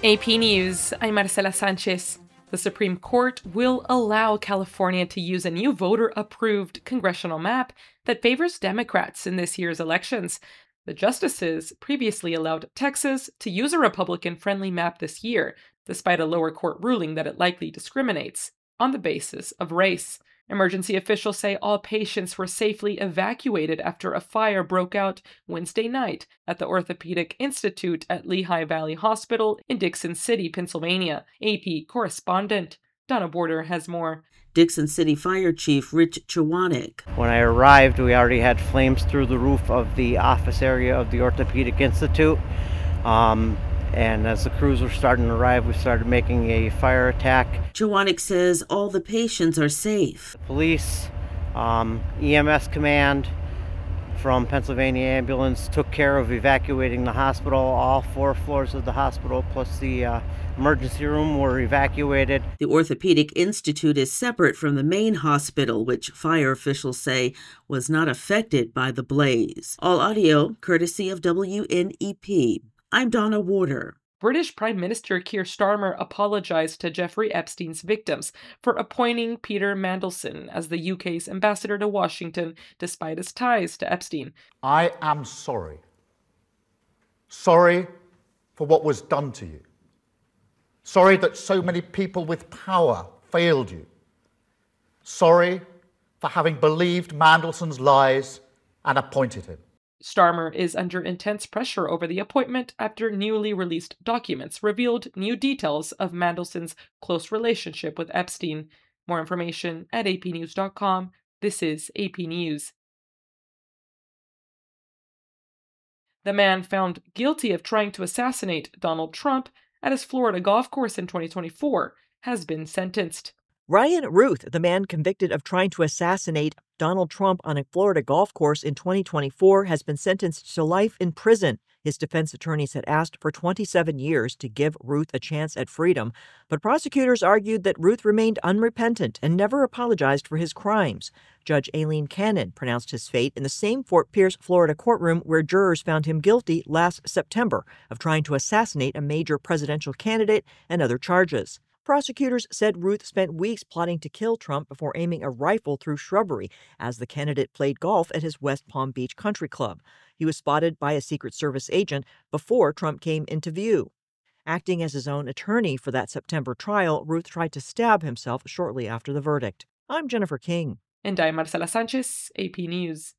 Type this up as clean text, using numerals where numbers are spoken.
AP News, I'm Marcela Sanchez. The Supreme Court will allow California to use a new voter-approved congressional map that favors Democrats in this year's elections. The justices previously allowed Texas to use a Republican-friendly map this year, despite a lower court ruling that it likely discriminates on the basis of race. Emergency officials say all patients were safely evacuated after a fire broke out Wednesday night at the Orthopedic Institute at Lehigh Valley Hospital in Dixon City, Pennsylvania. AP correspondent Donna Border has more. Dixon City Fire Chief Rich Chwanek. When I arrived, we already had flames through the roof of the office area of the Orthopedic Institute. And as the crews were starting to arrive, we started making a fire attack. Chwanek says all the patients are safe. The police, EMS command from Pennsylvania Ambulance took care of evacuating the hospital. All 4 floors of the hospital plus the emergency room were evacuated. The Orthopedic Institute is separate from the main hospital, which fire officials say was not affected by the blaze. All audio courtesy of WNEP. I'm Donna Warder. British Prime Minister Keir Starmer apologized to Jeffrey Epstein's victims for appointing Peter Mandelson as the UK's ambassador to Washington, despite his ties to Epstein. I am sorry. Sorry for what was done to you. Sorry that so many people with power failed you. Sorry for having believed Mandelson's lies and appointed him. Starmer is under intense pressure over the appointment after newly released documents revealed new details of Mandelson's close relationship with Epstein. More information at apnews.com. This is AP News. The man found guilty of trying to assassinate Donald Trump at his Florida golf course in 2024 has been sentenced. Ryan Ruth, the man convicted of trying to assassinate Donald Trump on a Florida golf course in 2024, has been sentenced to life in prison. His defense attorneys had asked for 27 years to give Ruth a chance at freedom, but prosecutors argued that Ruth remained unrepentant and never apologized for his crimes. Judge Aileen Cannon pronounced his fate in the same Fort Pierce, Florida courtroom where jurors found him guilty last September of trying to assassinate a major presidential candidate and other charges. Prosecutors said Ruth spent weeks plotting to kill Trump before aiming a rifle through shrubbery as the candidate played golf at his West Palm Beach country club. He was spotted by a Secret Service agent before Trump came into view. Acting as his own attorney for that September trial, Ruth tried to stab himself shortly after the verdict. I'm Jennifer King. And I'm Marcela Sanchez, AP News.